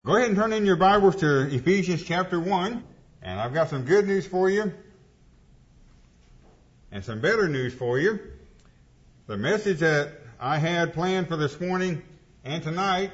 Go ahead and turn in your Bibles to Ephesians chapter 1. And I've got some good news for you and some better news for you. The message that I had planned for this morning and tonight,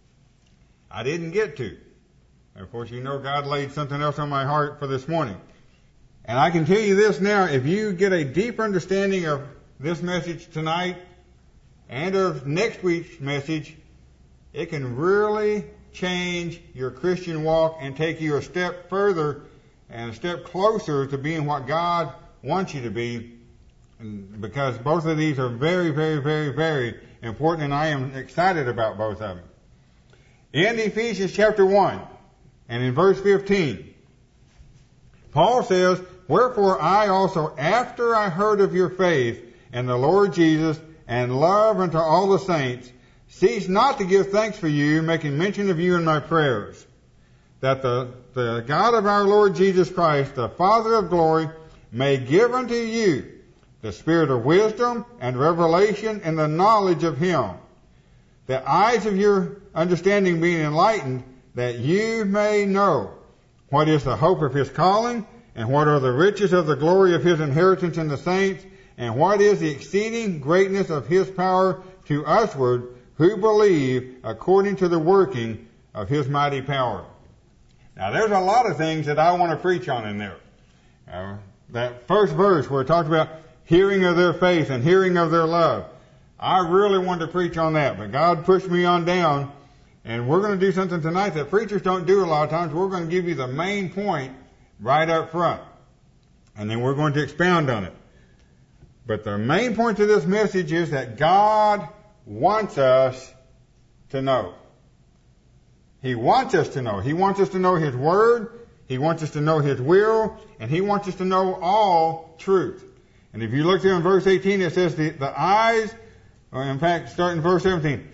I didn't get to. Of course, you know God laid something else on my heart for this morning. And I can tell you this now, if you get a deep understanding of this message tonight and of next week's message, it can really change your Christian walk and take you a step further and a step closer to being what God wants you to be, because both of these are very, very, very, very important, and I am excited about both of them. In Ephesians chapter 1 and in verse 15, Paul says, "Wherefore I also, after I heard of your faith in the Lord Jesus and love unto all the saints, cease not to give thanks for you, making mention of you in my prayers, that the God of our Lord Jesus Christ, the Father of glory, may give unto you the spirit of wisdom and revelation and the knowledge of him, the eyes of your understanding being enlightened, that you may know what is the hope of his calling, and what are the riches of the glory of his inheritance in the saints, and what is the exceeding greatness of his power to usward, who believe according to the working of his mighty power." Now, there's a lot of things that I want to preach on in there. That first verse where it talks about hearing of their faith and hearing of their love, I really wanted to preach on that, but God pushed me on down, and we're going to do something tonight that preachers don't do a lot of times. We're going to give you the main point right up front, and then we're going to expound on it. But the main point of this message is that God wants us to know. He wants us to know. He wants us to know His Word. He wants us to know His will. And He wants us to know all truth. And if you look there in verse 18, it says the eyes, or in fact, starting in verse 17,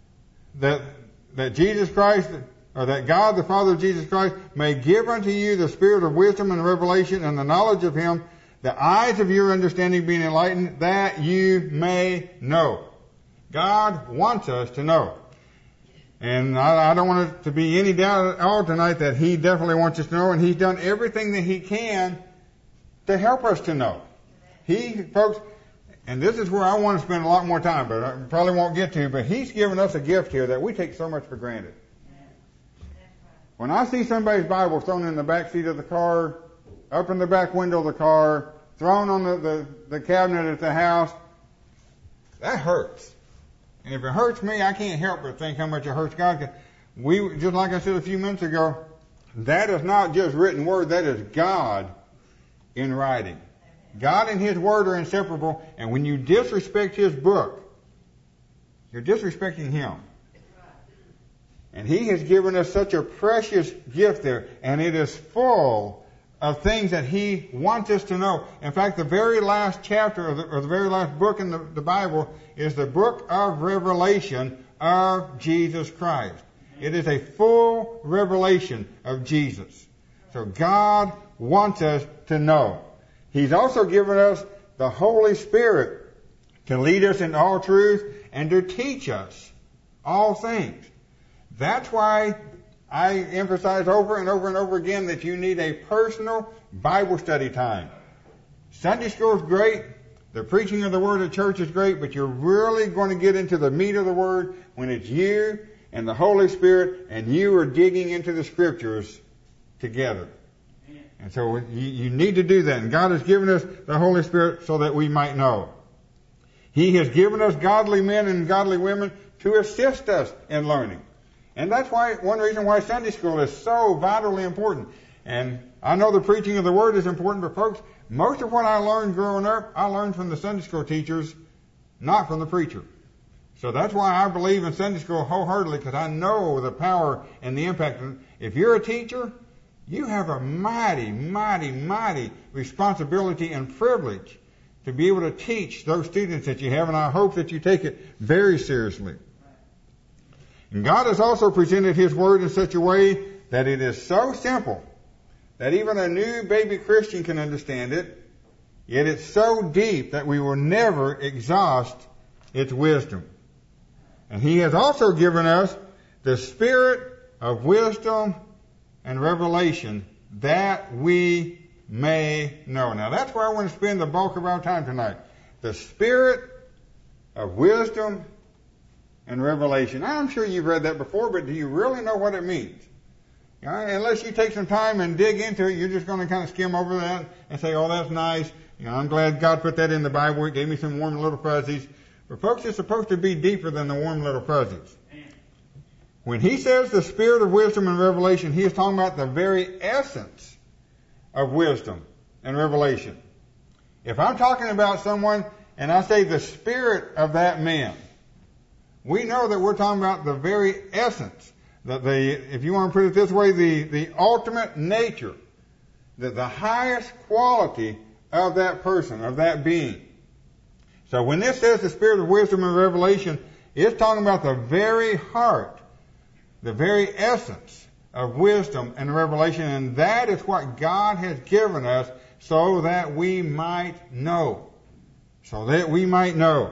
that Jesus Christ, or that God, the Father of Jesus Christ, may give unto you the spirit of wisdom and revelation and the knowledge of Him, the eyes of your understanding being enlightened, that you may know. God wants us to know. And I don't want it to be any doubt at all tonight that He definitely wants us to know, and He's done everything that He can to help us to know. Folks, and this is where I want to spend a lot more time, but I probably won't get to, but He's given us a gift here that we take so much for granted. When I see somebody's Bible thrown in the back seat of the car, up in the back window of the car, thrown on the cabinet at the house, that hurts. And if it hurts me, I can't help but think how much it hurts God. Just like I said a few minutes ago, that is not just written word, that is God in writing. God and His Word are inseparable, and when you disrespect His book, you're disrespecting Him. And He has given us such a precious gift there, and it is full of things that He wants us to know. In fact, the very last chapter, or the very last book in the Bible, is the book of Revelation of Jesus Christ. It is a full revelation of Jesus. So God wants us to know. He's also given us the Holy Spirit to lead us in all truth and to teach us all things. That's why I emphasize over and over and over again that you need a personal Bible study time. Sunday school is great. The preaching of the Word at church is great, but you're really going to get into the meat of the Word when it's you and the Holy Spirit and you are digging into the Scriptures together. And so you need to do that. And God has given us the Holy Spirit so that we might know. He has given us godly men and godly women to assist us in learning. And that's one reason why Sunday school is so vitally important. And I know the preaching of the Word is important, but folks, most of what I learned growing up, I learned from the Sunday school teachers, not from the preacher. So that's why I believe in Sunday school wholeheartedly, because I know the power and the impact. If you're a teacher, you have a mighty, mighty, mighty responsibility and privilege to be able to teach those students that you have, and I hope that you take it very seriously. And God has also presented His Word in such a way that it is so simple that even a new baby Christian can understand it, yet it's so deep that we will never exhaust its wisdom. And He has also given us the spirit of wisdom and revelation, that we may know. Now that's where I want to spend the bulk of our time tonight. The spirit of wisdom and revelation. I'm sure you've read that before, but do you really know what it means? You know, unless you take some time and dig into it, you're just going to kind of skim over that and say, oh, that's nice. You know, I'm glad God put that in the Bible. It gave me some warm little fuzzies. But folks, it's supposed to be deeper than the warm little fuzzies. When he says the spirit of wisdom and revelation, he is talking about the very essence of wisdom and revelation. If I'm talking about someone and I say the spirit of that man, we know that we're talking about the very essence, if you want to put it this way, the ultimate nature, the highest quality of that person, of that being. So when this says the spirit of wisdom and revelation, it's talking about the very heart, the very essence of wisdom and revelation, and that is what God has given us so that we might know. So that we might know.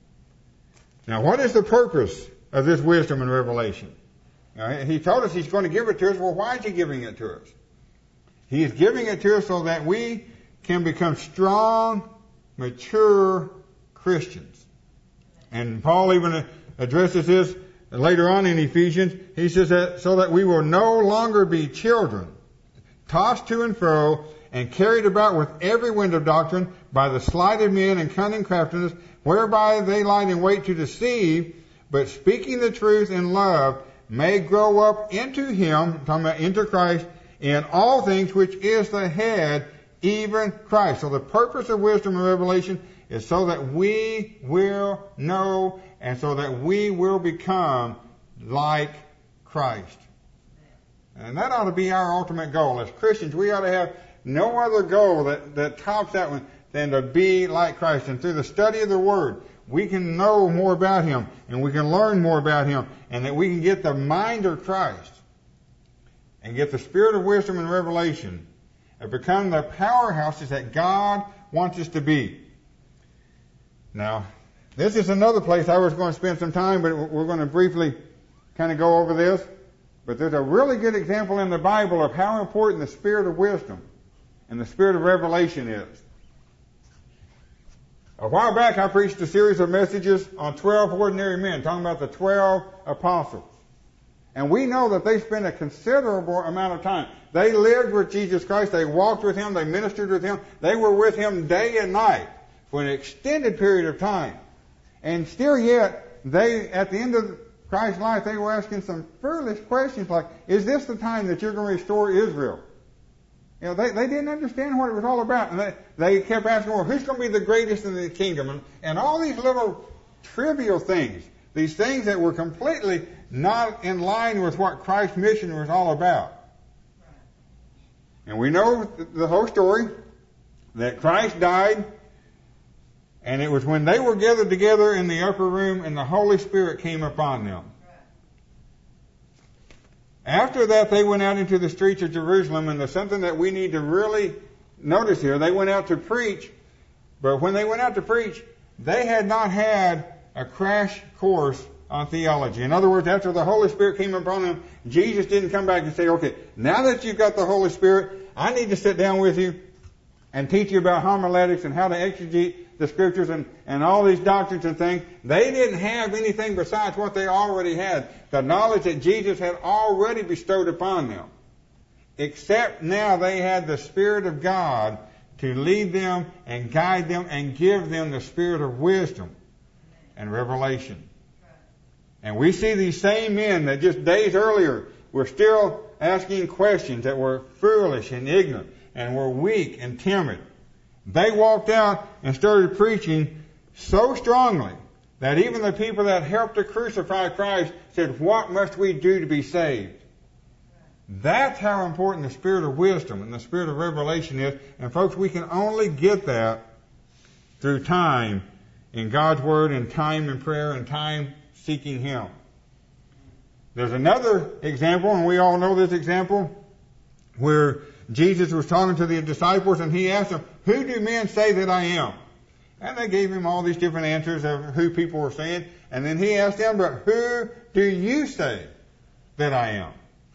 Now, what is the purpose of this wisdom and revelation? He told us He's going to give it to us. Well, why is He giving it to us? He is giving it to us so that we can become strong, mature Christians. And Paul even addresses this later on in Ephesians. He says that so that we will no longer be children, tossed to and fro, and carried about with every wind of doctrine by the sleight of men and cunning craftiness, whereby they lie in wait to deceive, but speaking the truth in love, may grow up into Him, talking about into Christ, in all things, which is the head, even Christ. So the purpose of wisdom and revelation is so that we will know and so that we will become like Christ. And that ought to be our ultimate goal. As Christians, we ought to have no other goal that tops that one than to be like Christ. And through the study of the Word, we can know more about Him and we can learn more about Him, and that we can get the mind of Christ and get the spirit of wisdom and revelation and become the powerhouses that God wants us to be. Now, this is another place I was going to spend some time, but we're going to briefly kind of go over this. But there's a really good example in the Bible of how important the spirit of wisdom and the spirit of revelation is. A while back, I preached a series of messages on 12 ordinary men, talking about the 12 apostles. And we know that they spent a considerable amount of time. They lived with Jesus Christ. They walked with Him. They ministered with Him. They were with Him day and night for an extended period of time. And still yet, at the end of Christ's life, they were asking some foolish questions like, is this the time that you're going to restore Israel? You know, they didn't understand what it was all about. And they kept asking, well, who's going to be the greatest in the kingdom? And all these little trivial things, these things that were completely not in line with what Christ's mission was all about. And we know the whole story, that Christ died, and it was when they were gathered together in the upper room and the Holy Spirit came upon them. After that, they went out into the streets of Jerusalem, and there's something that we need to really notice here. They went out to preach, but when they went out to preach, they had not had a crash course on theology. In other words, after the Holy Spirit came upon them, Jesus didn't come back and say, okay, now that you've got the Holy Spirit, I need to sit down with you and teach you about homiletics and how to exegete the Scriptures and all these doctrines and things. They didn't have anything besides what they already had, the knowledge that Jesus had already bestowed upon them. Except now they had the Spirit of God to lead them and guide them and give them the spirit of wisdom and revelation. And we see these same men that just days earlier were still asking questions that were foolish and ignorant and were weak and timid. They walked out and started preaching so strongly that even the people that helped to crucify Christ said, what must we do to be saved? That's how important the spirit of wisdom and the spirit of revelation is. And folks, we can only get that through time in God's Word and time in prayer and time seeking Him. There's another example, and we all know this example, where Jesus was talking to the disciples and He asked them, who do men say that I am? And they gave Him all these different answers of who people were saying. And then He asked them, but who do you say that I am?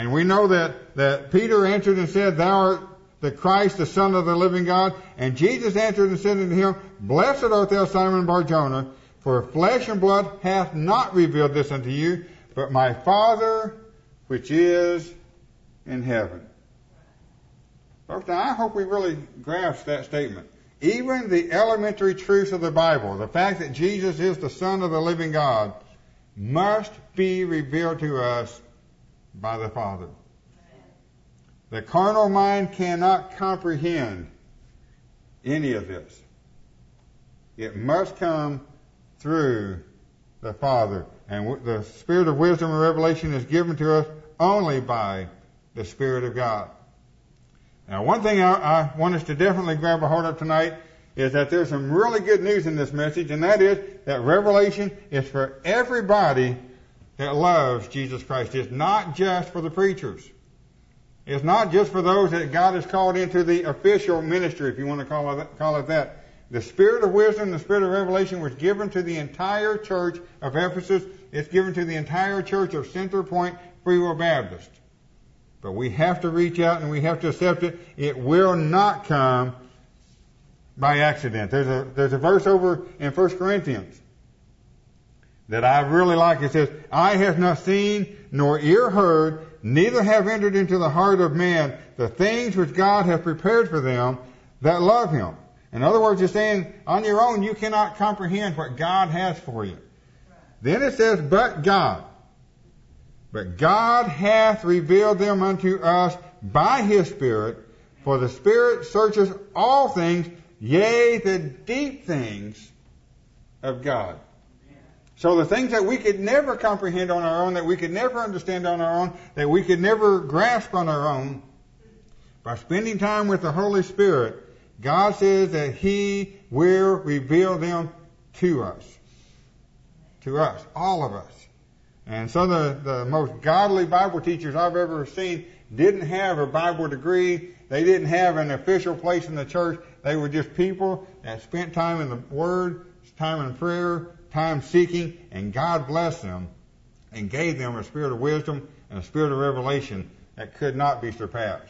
And we know that Peter answered and said, Thou art the Christ, the Son of the living God. And Jesus answered and said unto him, Blessed art thou, Simon Bar-Jonah, for flesh and blood hath not revealed this unto you, but my Father which is in heaven. Folks, now I hope we really grasp that statement. Even the elementary truths of the Bible, the fact that Jesus is the Son of the living God, must be revealed to us by the Father. The carnal mind cannot comprehend any of this. It must come through the Father. And the Spirit of wisdom and revelation is given to us only by the Spirit of God. Now, one thing I want us to definitely grab a hold of tonight is that there's some really good news in this message, and that is that revelation is for everybody that loves Jesus Christ. It's not just for the preachers. It's not just for those that God has called into the official ministry, if you want to call it that. The Spirit of wisdom, the Spirit of revelation was given to the entire church of Ephesus. It's given to the entire church of Center Point Free Will Baptist. But we have to reach out and we have to accept it. It will not come by accident. There's a verse over in 1 Corinthians that I really like. It says, Eye has not seen, nor ear heard, neither have entered into the heart of man the things which God hath prepared for them that love him. In other words, it's saying, on your own, you cannot comprehend what God has for you. Then it says, But God hath revealed them unto us by his Spirit, for the Spirit searches all things, yea, the deep things of God. So the things that we could never comprehend on our own, that we could never understand on our own, that we could never grasp on our own, by spending time with the Holy Spirit, God says that he will reveal them to us. To us, all of us. And some of the most godly Bible teachers I've ever seen didn't have a Bible degree. They didn't have an official place in the church. They were just people that spent time in the Word, time in prayer, time seeking, and God blessed them and gave them a spirit of wisdom and a spirit of revelation that could not be surpassed.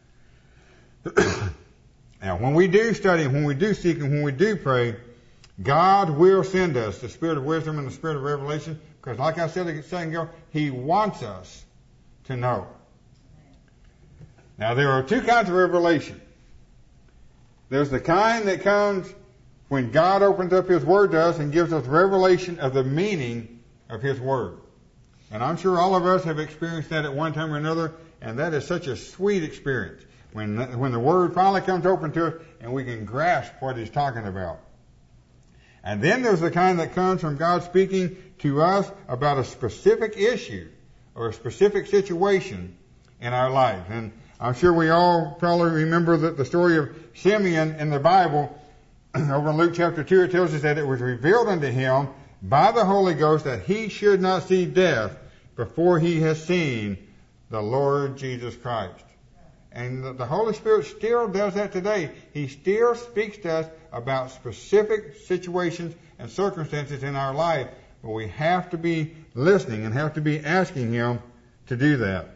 Now, when we do study, when we do seek, and when we do pray, God will send us the spirit of wisdom and the spirit of revelation, because like I said a second ago, he wants us to know. Now, there are two kinds of revelation. There's the kind that comes when God opens up his Word to us and gives us revelation of the meaning of his Word. And I'm sure all of us have experienced that at one time or another, and that is such a sweet experience. When the Word finally comes open to us and we can grasp what he's talking about. And then there's the kind that comes from God speaking to us about a specific issue or a specific situation in our life. And I'm sure we all probably remember the story of Simeon in the Bible. Over in Luke chapter 2, it tells us that it was revealed unto him by the Holy Ghost that he should not see death before he has seen the Lord Jesus Christ. And the Holy Spirit still does that today. He still speaks to us about specific situations and circumstances in our life. But we have to be listening and have to be asking him to do that.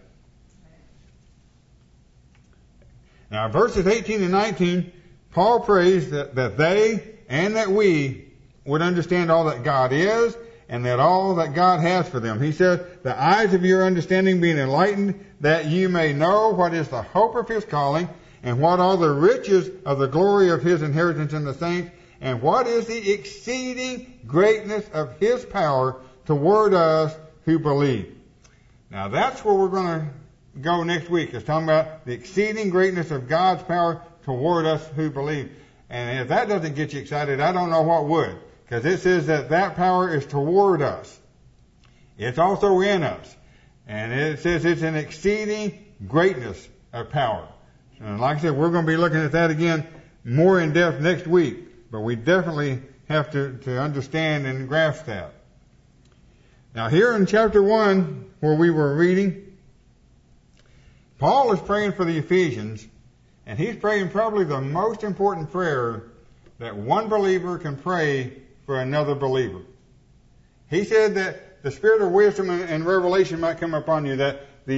Now, verses 18 and 19, Paul prays that they and that we would understand all that God is and that all that God has for them. He says, the eyes of your understanding being enlightened, that you may know what is the hope of his calling, and what are the riches of the glory of his inheritance in the saints, and what is the exceeding greatness of his power toward us who believe. Now that's where we're going to go next week. It's talking about the exceeding greatness of God's power toward us who believe. And if that doesn't get you excited, I don't know what would. Because it says that power is toward us. It's also in us. And it says it's an exceeding greatness of power. And like I said, we're going to be looking at that again more in depth next week. But we definitely have to understand and grasp that. Now here in chapter 1, where we were reading, Paul is praying for the Ephesians. And he's praying probably the most important prayer that one believer can pray for another believer. He said that the spirit of wisdom and revelation might come upon you, that the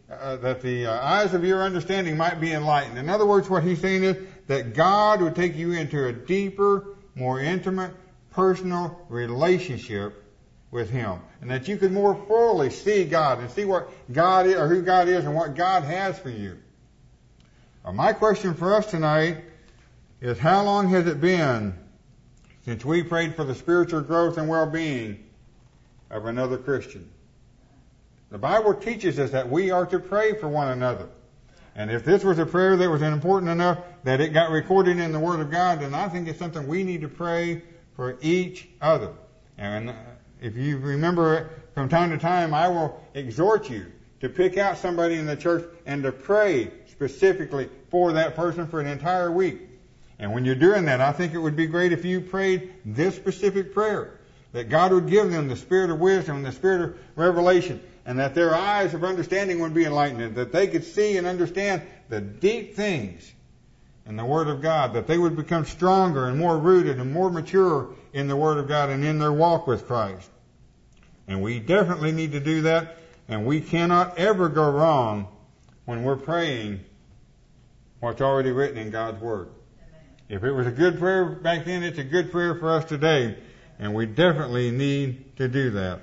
that the eyes of your understanding might be enlightened. In other words, what he's saying is that God would take you into a deeper, more intimate, personal relationship with him. And that you could more fully see God and see what God is, or who God is and what God has for you. My question for us tonight is, how long has it been since we prayed for the spiritual growth and well-being of another Christian? The Bible teaches us that we are to pray for one another. And if this was a prayer that was important enough that it got recorded in the Word of God, then I think it's something we need to pray for each other. And if you remember, from time to time, I will exhort you to pick out somebody in the church and to pray specifically for that person for an entire week. And when you're doing that, I think it would be great if you prayed this specific prayer, that God would give them the spirit of wisdom and the spirit of revelation, and that their eyes of understanding would be enlightened, and that they could see and understand the deep things in the Word of God, that they would become stronger and more rooted and more mature in the Word of God and in their walk with Christ. And we definitely need to do that, and we cannot ever go wrong when we're praying what's already written in God's Word. If it was a good prayer back then, it's a good prayer for us today, and we definitely need to do that.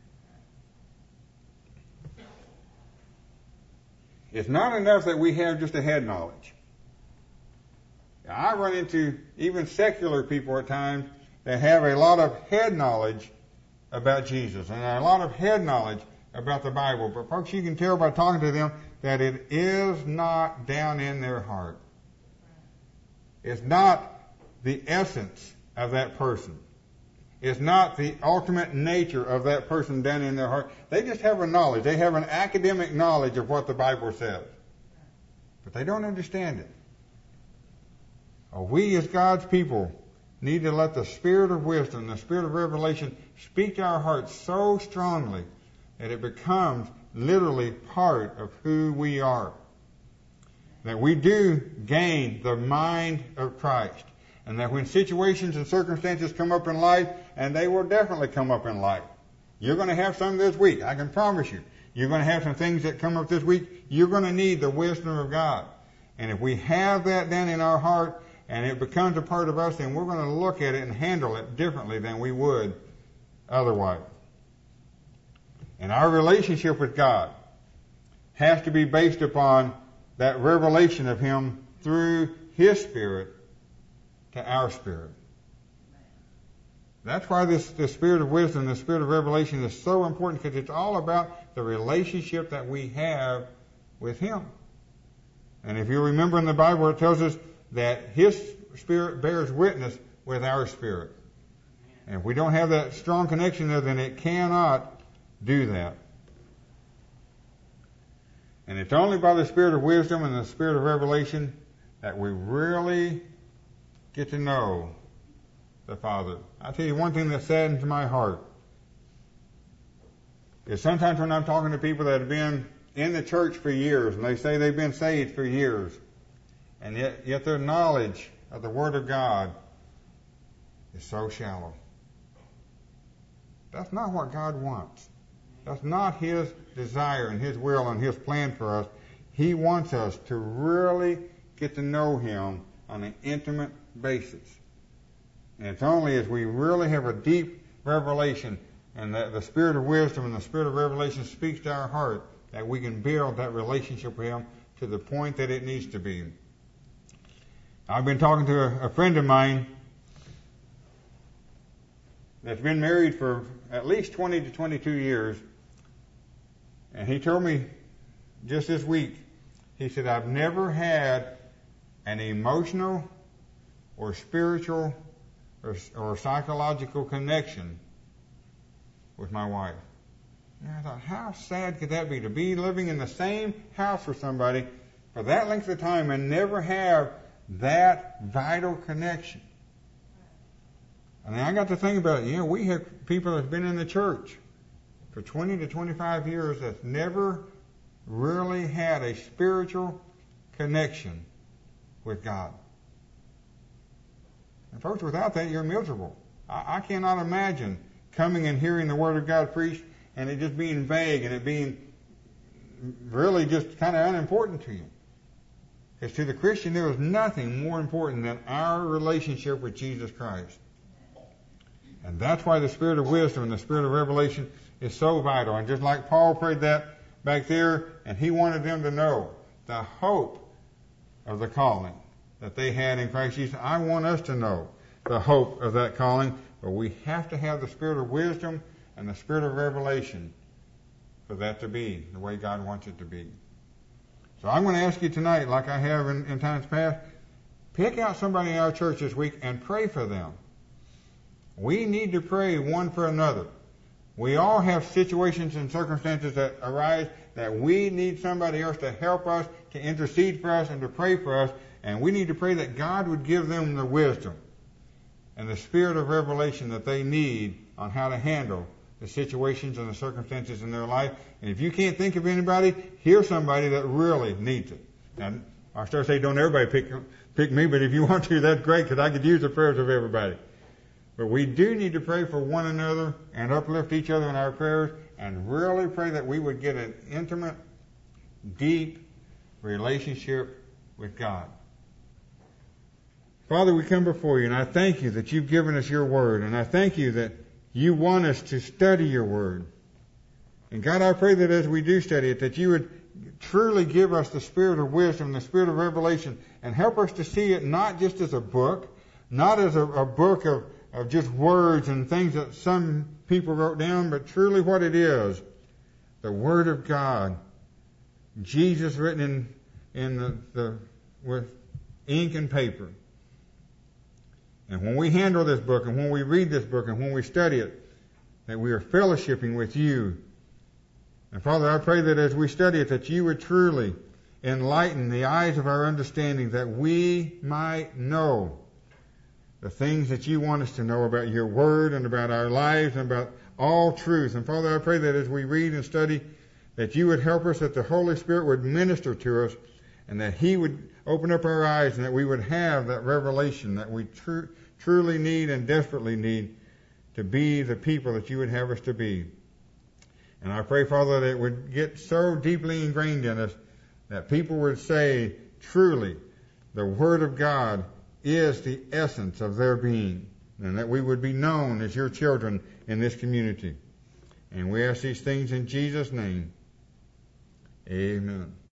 It's not enough that we have just a head knowledge. I run into even secular people at times that have a lot of head knowledge about Jesus and a lot of head knowledge about the Bible. But folks, you can tell by talking to them that it is not down in their heart. It's not the essence of that person. It's not the ultimate nature of that person down in their heart. They just have a knowledge. They have an academic knowledge of what the Bible says. But they don't understand it. We as God's people need to let the spirit of wisdom, the spirit of revelation, speak to our hearts so strongly that it becomes literally part of who we are. That we do gain the mind of Christ. And that when situations and circumstances come up in life, and they will definitely come up in life. You're going to have some this week, I can promise you. You're going to have some things that come up this week. You're going to need the wisdom of God. And if we have that down in our heart, and it becomes a part of us, then we're going to look at it and handle it differently than we would otherwise. And our relationship with God has to be based upon that revelation of Him through His Spirit to our spirit. That's why this spirit of wisdom, the spirit of revelation is so important, because it's all about the relationship that we have with Him. And if you remember in the Bible, it tells us that His Spirit bears witness with our spirit. And if we don't have that strong connection there, then it cannot do that. And it's only by the spirit of wisdom and the spirit of revelation that we really get to know the Father. I'll tell you one thing that saddens my heart is sometimes when I'm talking to people that have been in the church for years, and they say they've been saved for years, and yet their knowledge of the Word of God is so shallow. That's not what God wants. That's not His desire and His will and His plan for us. He wants us to really get to know Him on an intimate basis. And it's only as we really have a deep revelation and that the spirit of wisdom and the spirit of revelation speaks to our heart that we can build that relationship with Him to the point that it needs to be. I've been talking to a friend of mine that's been married for at least 20 to 22 years, and he told me just this week, he said, I've never had an emotional or spiritual or psychological connection with my wife. And I thought, how sad could that be, to be living in the same house with somebody for that length of time and never have that vital connection. And I got to think about it. We have people that's been in the church for 20 to 25 years that's never really had a spiritual connection with God. And folks, without that, you're miserable. I cannot imagine coming and hearing the Word of God preached and it just being vague and it being really just kind of unimportant to you. Because to the Christian, there is nothing more important than our relationship with Jesus Christ. And that's why the spirit of wisdom and the spirit of revelation is so vital. And just like Paul prayed that back there, and he wanted them to know the hope of the calling that they had in Christ Jesus, I want us to know the hope of that calling. But we have to have the spirit of wisdom and the spirit of revelation for that to be the way God wants it to be. So I'm going to ask you tonight, like I have in times past, pick out somebody in our church this week and pray for them. We need to pray one for another. We all have situations and circumstances that arise that we need somebody else to help us, to intercede for us, and to pray for us. And we need to pray that God would give them the wisdom and the spirit of revelation that they need on how to handle the situations and the circumstances in their life. And if you can't think of anybody, here's somebody that really needs it. Now, I start to say, don't everybody pick me, but if you want to, that's great, because I could use the prayers of everybody. But we do need to pray for one another and uplift each other in our prayers and really pray that we would get an intimate, deep relationship with God. Father, we come before you, and I thank you that you've given us your word, and I thank you that you want us to study your word. And God, I pray that as we do study it, that you would truly give us the spirit of wisdom, the spirit of revelation, and help us to see it not just as a book, not as a book of just words and things that some people wrote down, but truly what it is, the Word of God, Jesus written with ink and paper. And when we handle this book, and when we read this book, and when we study it, that we are fellowshipping with you. And Father, I pray that as we study it, that you would truly enlighten the eyes of our understanding, that we might know the things that you want us to know about your word and about our lives and about all truth. And Father, I pray that as we read and study, that you would help us, that the Holy Spirit would minister to us, and that he would open up our eyes, and that we would have that revelation that we truly need and desperately need to be the people that you would have us to be. And I pray, Father, that it would get so deeply ingrained in us that people would say, truly, the Word of God is the essence of their being, and that we would be known as your children in this community. And we ask these things in Jesus' name. Amen.